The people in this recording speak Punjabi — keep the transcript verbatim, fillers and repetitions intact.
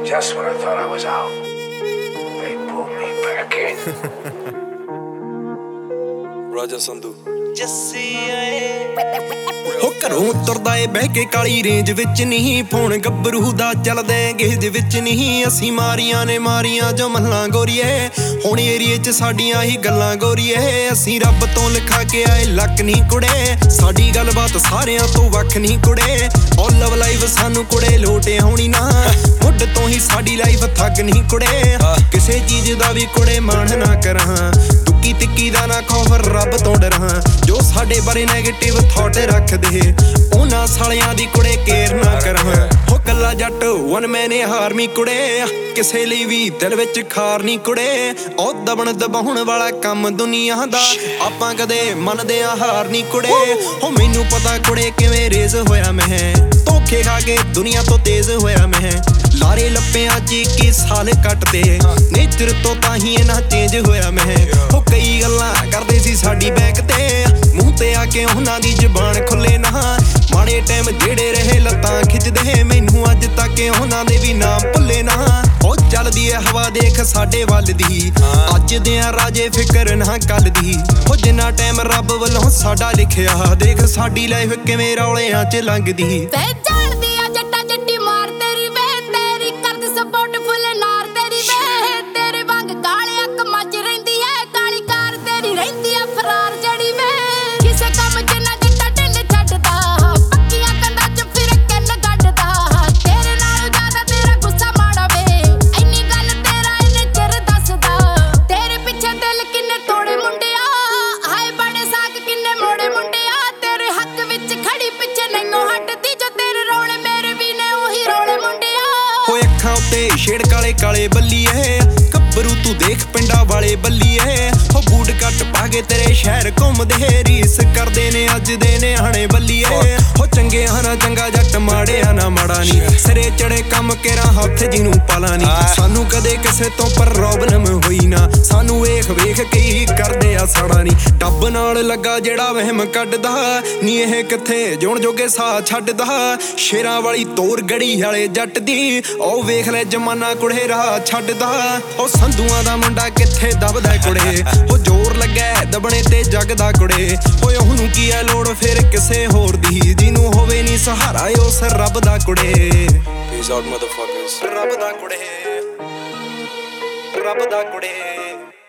Just when I thought I was out, they pulled me back in. Raja Sandhu Jassi ਆਏ ਹੋ ਘਰੋਂ ਤੁਰਦਾ ਏ ਬਹਿ ਕੇ ਕਾਲੀ ਰੇਂਜ ਵਿੱਚ ਨਹੀਂ ਫੋਨ ਗੱਭਰੂ ਦਾ ਚੱਲਦਾ ਗੇਜ ਵਿੱਚ ਨਹੀਂ ਅਸੀਂ ਮਾਰੀਆਂ ਨੇ ਮਾਰੀਆਂ ਜੋ ਮੱਲਾਂ ਗੋਰੀਏ ਹੁਣ ਏਰੀਏ 'ਚ ਸਾਡੀਆਂ ਹੀ ਗੱਲਾਂ ਗੋਰੀਏ ਅਸੀਂ ਰੱਬ ਤੋਂ ਲਿਖਾ ਕੇ ਆਏ ਲੱਕ ਨਹੀਂ ਕੁੜੇ ਸਾਡੀ ਗੱਲਬਾਤ ਸਾਰਿਆਂ ਤੋਂ ਵੱਖ ਨਹੀਂ ਕੁੜੇ ਔਰ ਲਵ ਲਾਈਫ ਸਾਨੂੰ ਕੁੜੇ ਲੋਟੇ ਹੋਣੀ ਨਾ ਮੁੱਢ ਤੋਂ ਹੀ ਸਾਡੀ ਲਾਈਫ ਥੱਕ ਨਹੀਂ ਕੁੜੇ ਕਿਸੇ ਚੀਜ਼ ਦਾ ਵੀ ਕੁੜੇ ਮਾਣ ਨਾ ਕਰਾਂ ਤੁੱਕੀ ਤਿੱਕੀ ਦਾ ਨਾ ਖੌਫ ਰੱਬ ਤੋਂ ਡਰਾਂ ਜੋ ਸਾਡੇ ਬਾਰੇ ਨੈਗੇਟਿਵ ਥਾਟ ਰੱਖਦੇ ਉਹਨਾਂ ਸਾਲਿਆਂ ਦੀ ਕੁੜੇ ਕੇਅਰ ਨਾ ਕਰਾਂ ਹੋ ਕੱਲਾ ਜੱਟ ਵਨ ਮੈਨ ਹਾਰਮੀ ਕੁੜੇ ਕਿਸੇ ਲਈ ਵੀ ਦਿਲ ਵਿੱਚ ਖਾਰ ਨਹੀਂ ਕੁੜੇ ਉਹ ਦਬਣ ਦਬਾਉਣ ਵਾਲਾ ਕੰਮ ਦੁਨੀਆ ਦਾ ਆਪਾਂ ਕਦੇ ਮੰਨਦੇ ਆ ਹਾਰ ਨਹੀਂ ਕੁੜੇ ਹੋ ਮੈਨੂੰ ਪਤਾ ਕੁੜੇ ਕਿਵੇਂ ਰੇਜ਼ ਹੋਇਆ ਮੈਂ ਧੋਖੇ ਖਾ ਕੇ ਦੁਨੀਆ ਤੋਂ ਤੇਜ਼ ਹੋਇਆ ਮੈਂ ਲਾਰੇ ਲੱਪਿਆਂ 'ਚ ਇੱਕੀ ਸਾਲ ਕੱਟਦੇ ਨੇਚਰ ਤੋਂ ਤਾਂ ਹੀ ਇਹਨਾਂ ਚੇਂਜ ਹੋਇਆ ਮੈਂ ਉਹ ਕਈ ਗੱਲਾਂ ਕਰਦੇ ਸੀ ਸਾਡੀ ਬੈਕ ਤੇ ਮੂੰਹ ਤੇ ਆ ਕੇ ਉਹਨਾਂ ਦੀ ਜ਼ਬਾਨ ਖੁੱਲੇ ਨਾ ਮਾੜੇ ਟਾਈਮ ਜਿਹੜੇ ਰਹੇ ਲੱਤਾਂ ਖਿੱਚਦੇ ਮੈਨੂੰ ਅੱਜ ਤੱਕ ਉਹਨਾਂ ਦੇ ਵੀ ਨਾਮ ਭੁੱਲੇ ਨਾ ਉਹ ਚੱਲਦੀ ਏ ਹਵਾ ਦੇਖ ਸਾਡੇ ਵੱਲ ਦੀ ਅੱਜ ਦੇ ਆ ਰਾਜੇ ਫਿਕਰ ਨਾ ਕੱਲ ਦੀ ਉਹ ਜਿੰਨਾ ਟਾਈਮ ਰੱਬ ਵੱਲੋਂ ਸਾਡਾ ਲਿਖਿਆ ਦੇਖ ਸਾਡੀ ਲਾਈਫ ਕਿਵੇਂ ਰੌਲਿਆਂ 'ਚ ਲੰਘਦੀ ਛੇੜ ਕਾਲੇ ਕਾਲੇ ਬੱਲੀਏ ਗੱਭਰੂ ਤੂੰ ਦੇਖ ਪਿੰਡਾਂ ਵਾਲੇ ਬੱਲੀਏ ਹੋ ਬੂਟ ਕੱਟ ਪਾ ਕੇ ਤੇਰੇ ਸ਼ਹਿਰ ਘੁੰਮਦੇ ਰੀਸ ਕਰਦੇ ਨੇ ਅੱਜ ਦੇ ਨਿਆਣੇ ਬੱਲੀਏ ਹੋ ਚੰਗੇ ਹਨਾ ਚੰਗਾ ਜੱਟ ਮਾੜਿਆ ਨਾ ਮਾੜਾ ਨੀ ਸਿਰੇ ਚੜੇ ਕੰਮ ਕੇਰਾ ਹੱਥ ਜਿਹਨੂੰ ਪਾਲਾ ਨੀ ਸਾਨੂੰ ਕਦੇ ਕਿਸੇ ਤੋਂ ਪ੍ਰੋਬਲਮ ਹੋਈ ਨਾ ਸਾਨੂੰ ਵੇਖ ਵੇਖ ਕੇ ਹੀ ਕਰਦੇ ਆ ਸਾੜਾ ਨੀ ਡੱਬ ਨਾਲ ਲੱਗਾ ਜਿਹੜਾ ਵਹਿਮ ਕੱਢਦਾ ਨੀ ਇਹ ਕਿੱਥੇ ਜਿਉਣ ਜੋਗੇ ਸਾਹ ਛੱਡਦਾ ਸ਼ੇਰਾਂ ਵਾਲੀ ਤੋਰ ਗੜੀ ਵਾਲੇ ਜੱਟ ਦੀ ਉਹ ਵੇਖ ਲੈ ਜਮਾਨਾ ਕੁੜੇ ਰਾਹ ਛੱਡਦਾ ਉਹ ਸੰਧੂਆਂ ਦਾ ਮੁੰਡਾ ਕਿੱਥੇ ਦਬਦਾ ਕੁੜੇ ਉਹ ਜ਼ੋਰ ਲੱਗਾ ਦਬਣੇ ਤੇ ਜਗਦਾ ਕੁੜੇ ਓਏ ਉਹਨੂੰ ਕੀ ਆ ਲੋੜ ਫਿਰ ਕਿਸੇ ਹੋਰ ਦੀ ਜਿਹਨੂੰ ਹੋਵੇ ਨੀ ਸਹਾਰਾ ਉਸ ਰੱਬ ਦਾ ਕੁੜੇ Peace out motherfuckers ਰੱਬ ਦਾ ਕੁੜੇ ਰੱਬ ਦਾ ਕੁੜੇ